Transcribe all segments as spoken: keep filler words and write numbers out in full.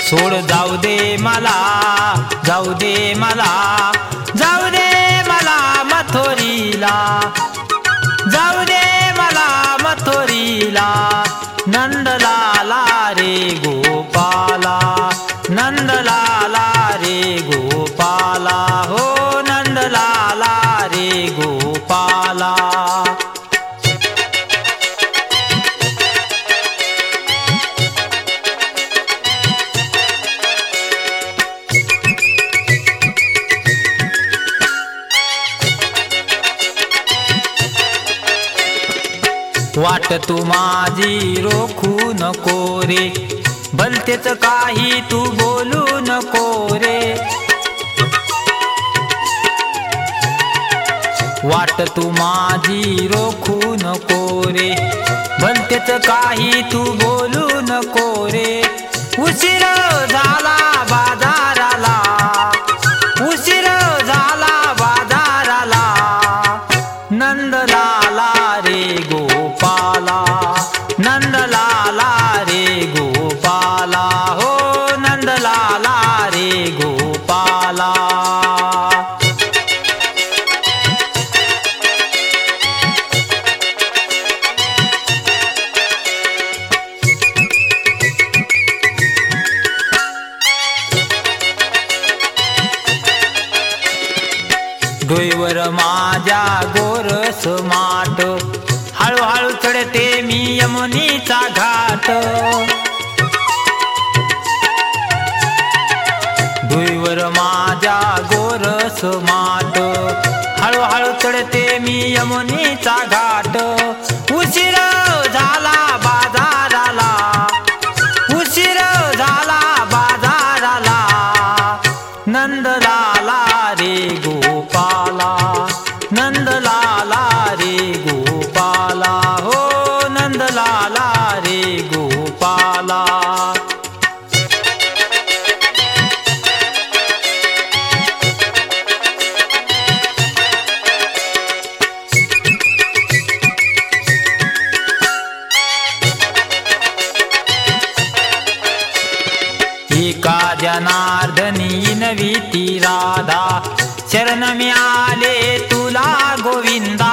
सोड जाऊ दे मला, जाऊ दे मला, जाऊ दे मला मथुरीला, जाऊ दे मला मथुरीला, नंदलाला रे गोपाला, नंदलाला रे गोपाला, हो नंदलाला रे गोपाला। वाट तू माझी रोखू नको रे, भलतेच काही तू बोलू नको रे, वाट तू माझी रोखू नको रे, भलतेच काही तू बोलू नको रे। उशीर झाला बाजाराला, उशीर झाला बाजाराला, नंदलाला रे गोपाला, नंदलाला रे गोपाला, हो नंदलाला रे गोपाला। डोईवर माझ्या गोरस माट, हळूहळू चढते मी यमुनीचा घाट, डोईवर माझ्या गोरस माट, हळूहळू चढते मी यमुनीचा घाट। उशीर झाला बाजाराला, उशीर झाला बाजाराला, नंदलाला रे गोपाला, नंदलाला रे गोपाला, हो नंदलाला रे गोपाला। एका जनार्दनी नवीती राधा, शरण मी आले तुला गोविंदा,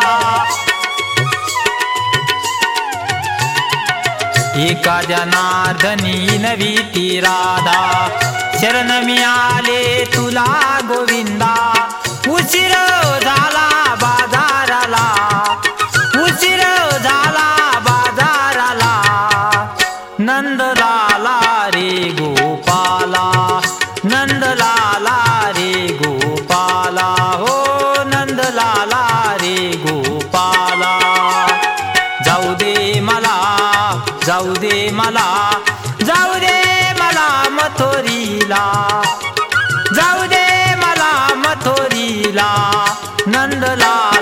एका जनार्दनी नवीती राधा, शरण मी आले तुला गोविंदा। उशीर झाला बाजाराला, उशीर झाला बाजाराला, नंदलाला रे गोपाला, नंदलाला रे गोपाला, हो नंदलाला रे गोपाला। जाऊ दे मला, जाऊ दे मला, जाऊ दे मला मथुरीला, जाऊ दे मला मथुरीला, नंदलाला